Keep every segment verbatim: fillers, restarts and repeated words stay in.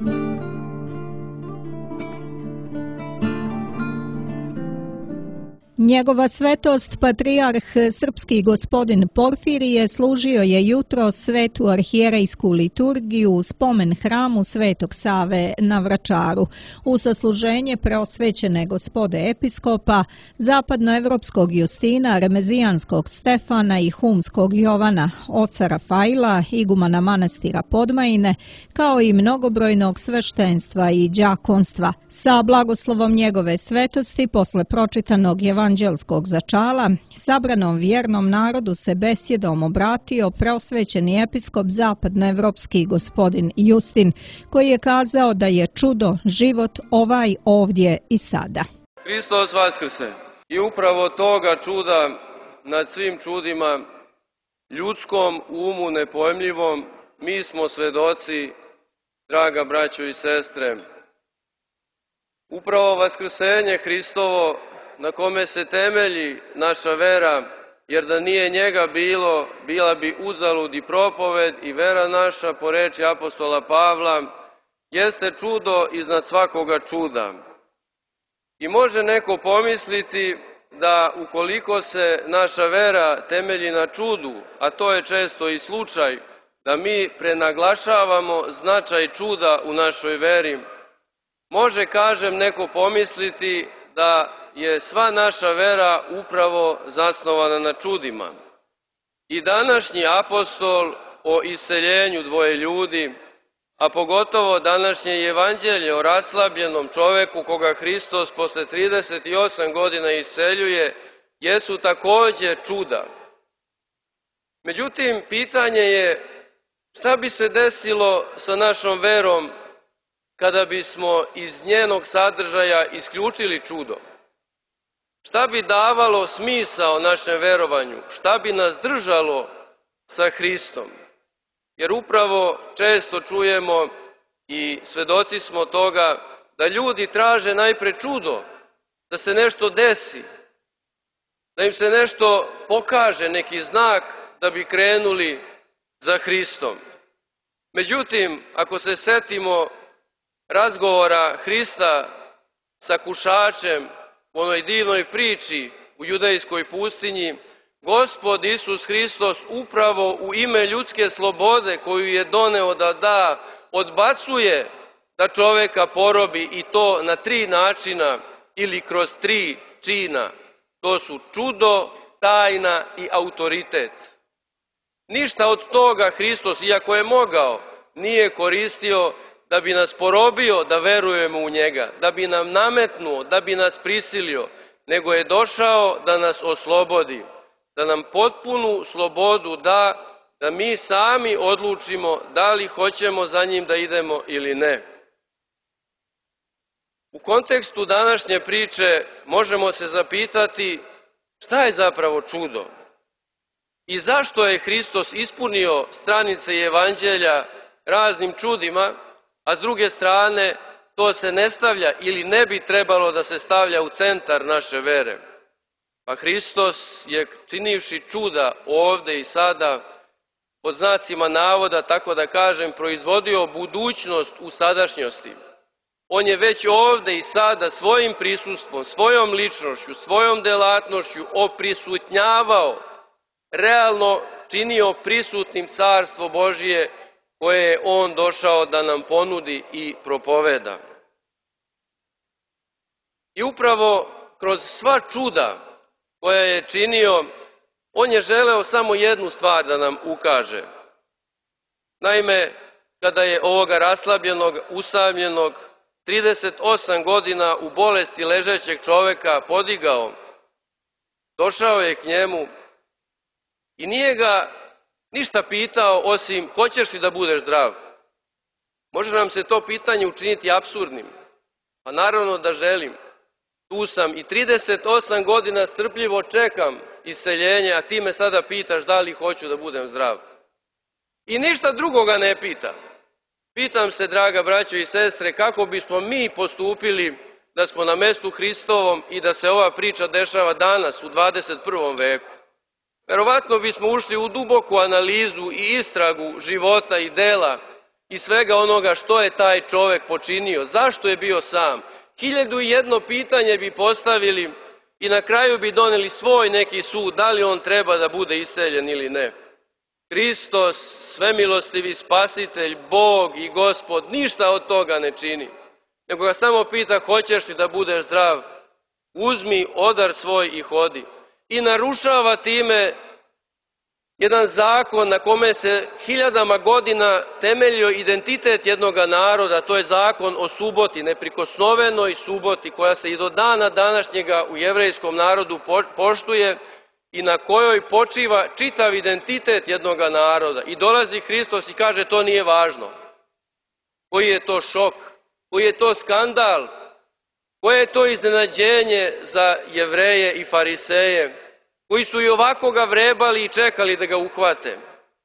Njegova svetost, patrijarh srpski gospodin Porfirije, složio je jutros svetu arhijerejsku liturgiju u spomen hramu Svetog Save na Vračaru. U sasluženje preosvećene gospode episkopa, zapadnoevropskog Justina, remezijanskog Stefana i humskog Jovana, oca Rafaila, igumana manastira Podmajine, kao i mnogobrojnog sveštenstva i đakonstva. Sa blagoslovom njegove svetosti, posle pročitanog evanđelskog začala, sabranom vjernom narodu se besjedom obratio preosvećeni episkop zapadnoevropski gospodin Justin, koji je kazao da je čudo život ovaj ovdje i sada. Hristos vaskrse! I upravo toga čuda nad svim čudima, ljudskom umu nepojmljivom, mi smo svedoci, draga braćo i sestre. Upravo vaskrsenje Hristovo, na kome se temelji naša vera, jer da nije njega bilo, bila bi uzalud i propoved i vera naša, po reči apostola Pavla, jeste čudo iznad svakoga čuda. I može neko pomisliti da ukoliko se naša vera temelji na čudu, a to je često i slučaj, da mi prenaglašavamo značaj čuda u našoj veri, može, kažem, neko pomisliti da je sva naša vera upravo zasnovana na čudima. I današnji apostol o iseljenju dvoje ljudi, a pogotovo današnje evanđelje o raslabljenom čoveku koga Hristos posle trideset osam godina iseljuje, jesu takođe čuda. Međutim, pitanje je šta bi se desilo sa našom verom kada bismo iz njenog sadržaja isključili čudo? Šta bi davalo smisao našem verovanju? Šta bi nas držalo sa Hristom? Jer upravo često čujemo i svedoci smo toga da ljudi traže najpre čudo, da se nešto desi, da im se nešto pokaže, neki znak da bi krenuli za Hristom. Međutim, ako se setimo razgovora Hrista sa kušačem u onoj divnoj priči u judejskoj pustinji, Gospod Isus Hristos upravo u ime ljudske slobode koju je doneo da da, odbacuje da čoveka porobi, i to na tri načina ili kroz tri čina. To su čudo, tajna i autoritet. Ništa od toga Hristos, iako je mogao, nije koristio da bi nas porobio da verujemo u njega, da bi nam nametnuo, da bi nas prisilio, nego je došao da nas oslobodi, da nam potpunu slobodu da, da mi sami odlučimo da li hoćemo za njim da idemo ili ne. U kontekstu današnje priče možemo se zapitati šta je zapravo čudo i zašto je Hristos ispunio stranice evanđelja raznim čudima, a s druge strane to se ne stavlja ili ne bi trebalo da se stavlja u centar naše vere. Pa Hristos je, činivši čuda ovde i sada, pod znacima navoda, tako da kažem, proizvodio budućnost u sadašnjosti. On je već ovde i sada svojim prisustvom, svojom ličnošću, svojom delatnošću oprisutnjavao, realno činio prisutnim Carstvo Božije koje je on došao da nam ponudi i propoveda. I upravo kroz sva čuda koja je činio, on je želeo samo jednu stvar da nam ukaže. Naime, kada je ovoga raslabljenog, usamljenog, trideset osam godina u bolesti ležećeg čoveka podigao, došao je k njemu i nije ga ništa pitao osim hoćeš li da budeš zdrav. Može nam se to pitanje učiniti apsurdnim. Pa naravno da želim. Tu sam i trideset osam godina strpljivo čekam iseljenje, a ti me sada pitaš da li hoću da budem zdrav. I ništa drugoga ne pita. Pitam se, draga braćo i sestre, kako bismo mi postupili da smo na mestu Hristovom i da se ova priča dešava danas u dvadeset prvom veku. Verovatno bismo ušli u duboku analizu i istragu života i dela i svega onoga što je taj čovek počinio, zašto je bio sam. Hiljadu i jedno pitanje bi postavili i na kraju bi doneli svoj neki sud, da li on treba da bude iseljen ili ne. Hristos, svemilostivi spasitelj, Bog i Gospod, ništa od toga ne čini, nego ga samo pita hoćeš li da budeš zdrav, uzmi odar svoj i hodi. I narušava time jedan zakon na kome se hiljadama godina temeljio identitet jednog naroda, to je zakon o suboti, neprikosnovenoj suboti koja se i do dana današnjega u jevrejskom narodu poštuje i na kojoj počiva čitav identitet jednog naroda. I dolazi Hristos i kaže to nije važno. Koji je to šok, koji je to skandal, koje je to iznenađenje za Jevreje i Fariseje, koji su i ovako ga vrebali i čekali da ga uhvate.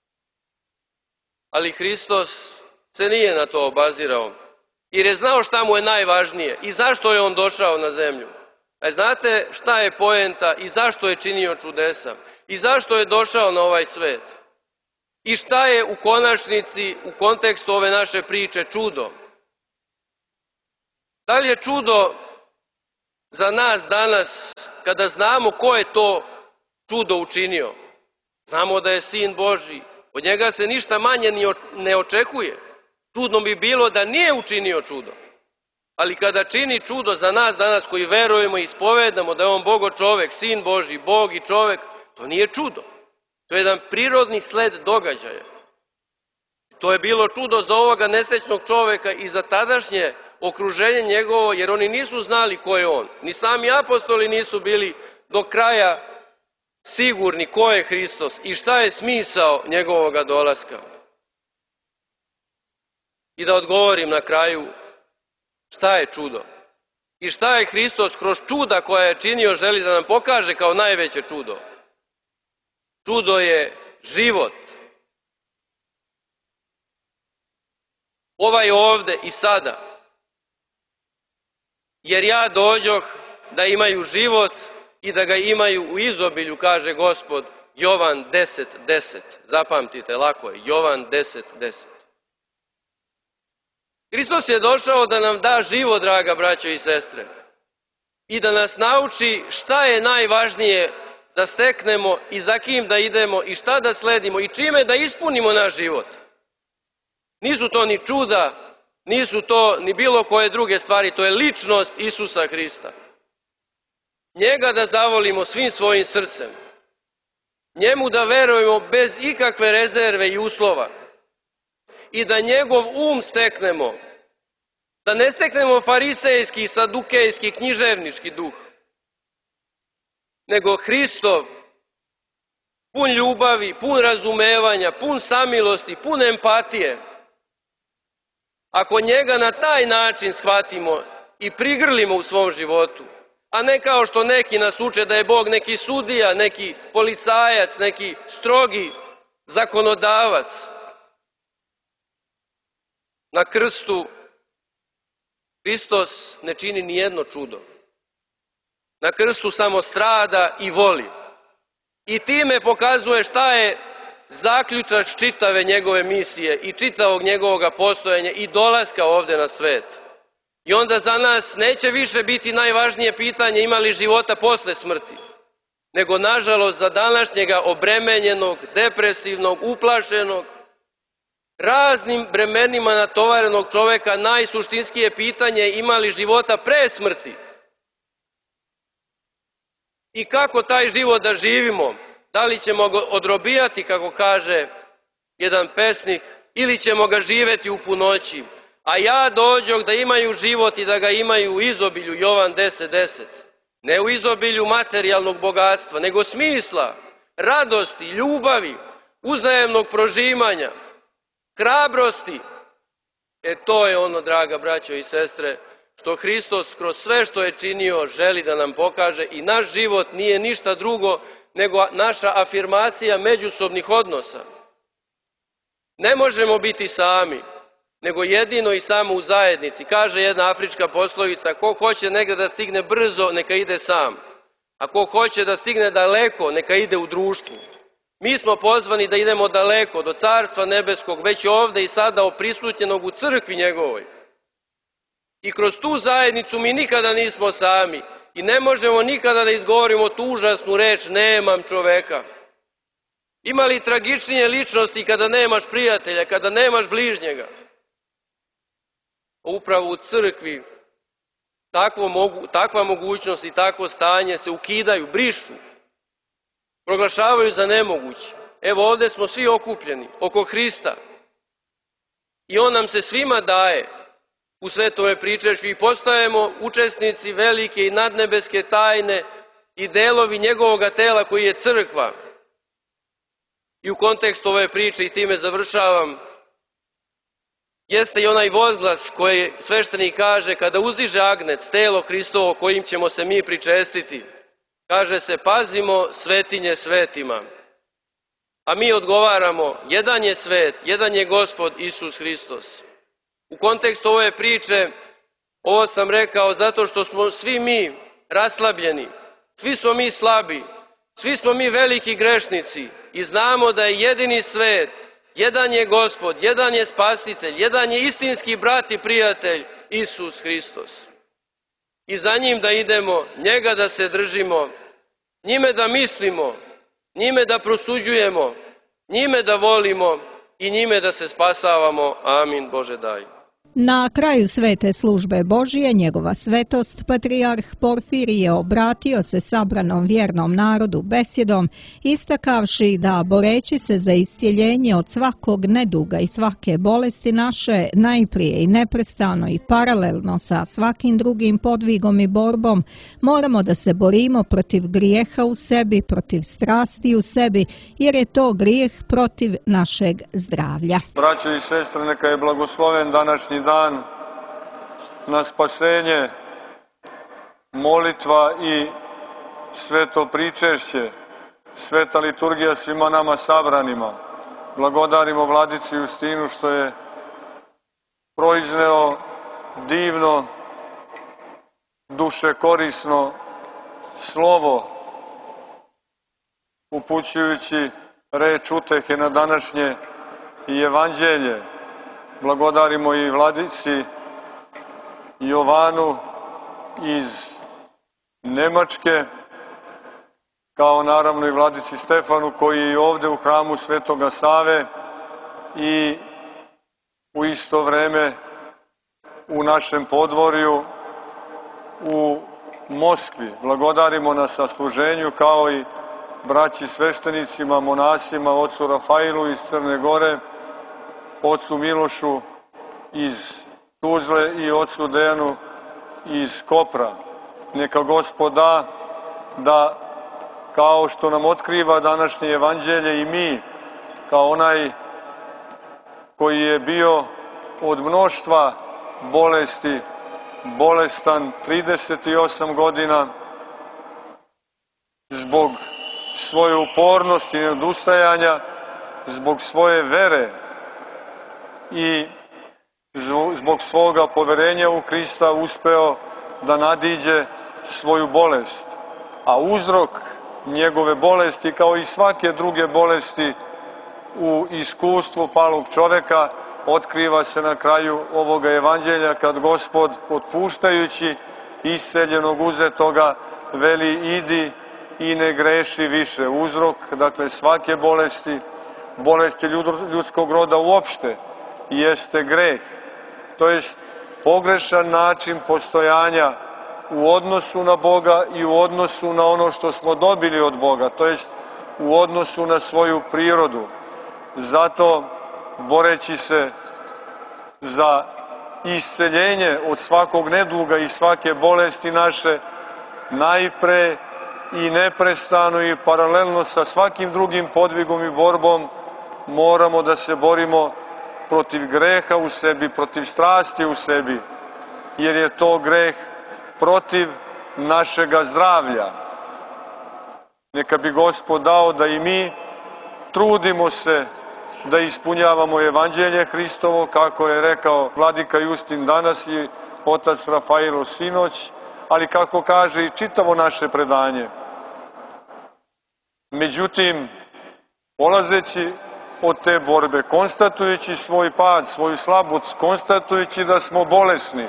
Ali Hristos se nije na to obazirao, jer je znao šta mu je najvažnije i zašto je on došao na zemlju. A znate šta je poenta i zašto je činio čudesa i zašto je došao na ovaj svet? I šta je u konačnici u kontekstu ove naše priče čudo? Da li je čudo za nas danas kada znamo ko je to čudo učinio? Znamo da je Sin Božji, od njega se ništa manje ne očekuje. Čudno bi bilo da nije učinio čudo. Ali kada čini čudo za nas danas koji verujemo i ispovedamo da je on Bogo čovek, Sin Božji, Bog i čovek, to nije čudo. To je jedan prirodni sled događaja. To je bilo čudo za ovoga nesrećnog čoveka i za tadašnje okruženje njegovo, jer oni nisu znali ko je on. Ni sami apostoli nisu bili do kraja sigurni ko je Hristos i šta je smisao njegovoga dolaska. I da odgovorim na kraju, šta je čudo? I šta je Hristos kroz čuda koja je činio želi da nam pokaže kao najveće čudo? Čudo je život. Ovaj ovde i sada. Jer ja dođoh da imaju život i da ga imaju u izobilju, kaže Gospod, Jovan deset deset. Zapamtite, lako je, Jovan deset deset. Hristos je došao da nam da život, draga braćo i sestre, i da nas nauči šta je najvažnije da steknemo i za kim da idemo i šta da sledimo i čime da ispunimo naš život. Nisu to ni čuda, nisu to ni bilo koje druge stvari, to je ličnost Isusa Hrista. Njega da zavolimo svim svojim srcem, njemu da verujemo bez ikakve rezerve i uslova i da njegov um steknemo, da ne steknemo farisejski, sadukejski, književnički duh, nego Hristov, pun ljubavi, pun razumevanja, pun samilosti, pun empatije. Ako njega na taj način shvatimo i prigrlimo u svom životu, a ne kao što neki nas uče da je Bog neki sudija, neki policajac, neki strogi zakonodavac. Na krstu Hristos ne čini ni jedno čudo. Na krstu samo strada i voli. I time pokazuje šta je zaključač čitave njegove misije i čitavog njegovog postojanja i dolaska ovde na svet. I onda za nas neće više biti najvažnije pitanje ima li života posle smrti, nego nažalost za današnjega obremenjenog, depresivnog, uplašenog, raznim bremenima natovarenog čoveka najsuštinskije pitanje ima li života pre smrti. I kako taj život da živimo? Da li ćemo ga odrobijati, kako kaže jedan pesnik, ili ćemo ga živeti u punoći? A ja dođoh da imaju život i da ga imaju u izobilju, Jovan deset deset. Ne u izobilju materijalnog bogatstva, nego smisla, radosti, ljubavi, uzajemnog prožimanja, hrabrosti. E to je ono, draga braćo i sestre, što Hristos kroz sve što je činio želi da nam pokaže i naš život nije ništa drugo nego naša afirmacija međusobnih odnosa. Ne možemo biti sami, nego jedino i samo u zajednici. Kaže jedna afrička poslovica, ko hoće negde da stigne brzo, neka ide sam. A ko hoće da stigne daleko, neka ide u društvu. Mi smo pozvani da idemo daleko, do Carstva nebeskog, već ovde i sada oprisutnjenog u crkvi njegovoj. I kroz tu zajednicu mi nikada nismo sami i ne možemo nikada da izgovorimo tu užasnu reč nemam čoveka. Ima li tragičnije ličnosti kada nemaš prijatelja, kada nemaš bližnjega? Upravo u crkvi takvo mogu, takva mogućnost i takvo stanje se ukidaju, brišu, proglašavaju za nemoguće. Evo ovde smo svi okupljeni oko Hrista i On nam se svima daje u svetome pričešću i postajemo učesnici velike i nadnebeske tajne i delovi njegovoga tela koji je crkva. I u kontekstu ove priče, i time završavam, jeste i onaj vozglas koji sveštenik kaže kada uzdiže agnec, telo Hristovo kojim ćemo se mi pričestiti. Kaže se pazimo svetinje svetima. A mi odgovaramo jedan je svet, jedan je Gospod Isus Hristos. U kontekstu ove priče, ovo sam rekao zato što smo svi mi raslabljeni, svi smo mi slabi, svi smo mi veliki grešnici i znamo da je jedini svet, jedan je Gospod, jedan je Spasitelj, jedan je istinski brat i prijatelj Isus Hristos. I za njim da idemo, njega da se držimo, njime da mislimo, njime da prosuđujemo, njime da volimo i njime da se spasavamo. Amin. Bože daj. Na kraju svete službe Božije, njegova svetost, patrijarh Porfirije obratio se sabranom vjernom narodu besjedom, istakavši da boreći se za iscjeljenje od svakog neduga i svake bolesti naše, najprije i neprestano i paralelno sa svakim drugim podvigom i borbom, moramo da se borimo protiv grijeha u sebi, protiv strasti u sebi, jer je to grijeh protiv našeg zdravlja. Braćo i sestre, neka je blagosloven današnji dan na spasenje, molitva i sveto pričešće, sveta liturgija svima nama sabranima. Blagodarimo Vladici Justinu što je proizneo divno, duše korisno slovo, upućujući reč utehe na današnje i evanđelje. Blagodarimo i Vladici Jovanu iz Nemačke, kao naravno i Vladici Stefanu koji je ovde u hramu Svetoga Save i u isto vreme u našem podvorju u Moskvi. Blagodarimo na sasluženju kao i braći sveštenicima, monasima, ocu Rafailu iz Crne Gore, ocu Milošu iz Tuzle i ocu Dejanu iz Kopra. Neka Gospod da da kao što nam otkriva današnje evanđelje i mi, kao onaj koji je bio od mnoštva bolesti bolestan trideset osam godina, zbog svoje upornosti i neodustajanja, zbog svoje vere i zbog svoga poverenja u Hrista uspeo da nadiđe svoju bolest. A uzrok njegove bolesti, kao i svake druge bolesti u iskustvu palog čoveka, otkriva se na kraju ovoga evanđelja kad Gospod, otpuštajući isceljenog uzetoga, veli idi i ne greši više. Uzrok, dakle, svake bolesti, bolesti ljudskog roda uopšte, jeste greh. To jest pogrešan način postojanja u odnosu na Boga i u odnosu na ono što smo dobili od Boga, to jest u odnosu na svoju prirodu. Zato, boreći se za isceljenje od svakog neduga i svake bolesti naše, najpre i neprestano i paralelno sa svakim drugim podvigom i borbom moramo da se borimo protiv greha u sebi, protiv strasti u sebi, jer je to greh protiv našega zdravlja. Neka bi Gospod dao da i mi trudimo se da ispunjavamo evanđelje Hristovo, kako je rekao vladika Justin danas i otac Rafailo sinoć, ali kako kaže i čitavo naše predanje. Međutim, Polazeći od te borbe, konstatujući svoj pad, svoju slabost, konstatujući da smo bolesni,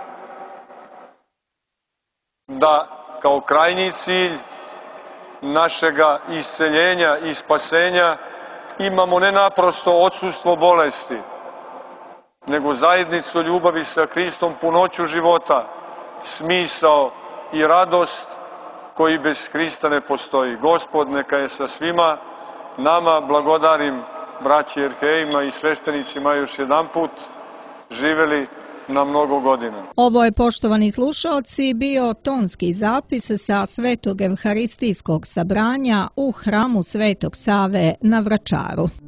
da kao krajnji cilj našega isceljenja i spasenja imamo ne naprosto odsustvo bolesti, nego zajednicu ljubavi sa Hristom, punoću života, smisao i radost koji bez Hrista ne postoji. Gospod neka je sa svima nama, blagodarim braći Jerhejima i sveštenicima još jedan put, živeli na mnogo godina. Ovo je, poštovani slušaoci, bio tonski zapis sa Svetog Evharistijskog sabranja u hramu Svetog Save na Vračaru.